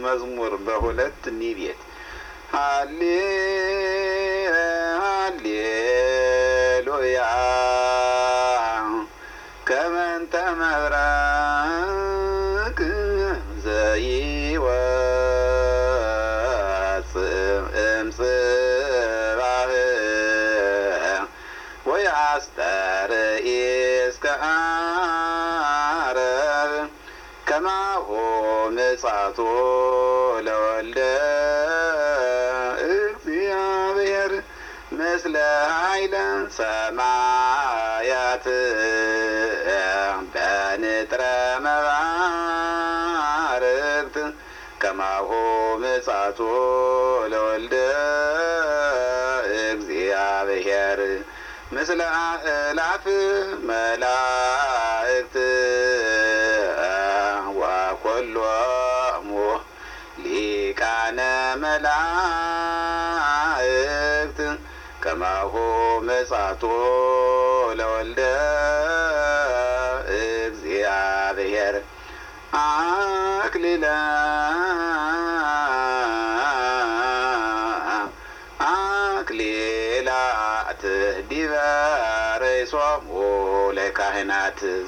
መዝሙር በሁለት ኒቤት ሃሌሉያ ከመንተ መብረቅ ዘይወፅእ እምጽባህ ወያስተርኢ እስከ ዓረብ ከማሁ ምጽአቱ ለወልደ እግዚአብሔር ምስለ ኃይለ ሰማያት በንጥረ መባርቅት ከማሁ ምጽአቱ ለወልደ እግዚአብሔር ምስለ አእላፍ መላእክት ወኵሎሙ ሊቃነ መላእክት ከማሁ ምጽአቱ ለወልደ እግዚአብሔር አክሊለ አክሊላት ዲበ ርእሶሙ ለካህናት